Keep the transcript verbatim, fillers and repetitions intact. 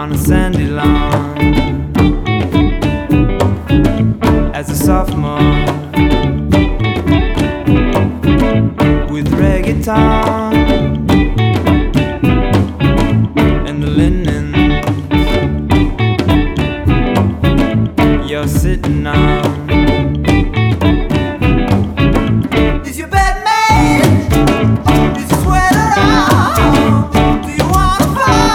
on a sandy lawn as a sophomore with reggaeton and the linen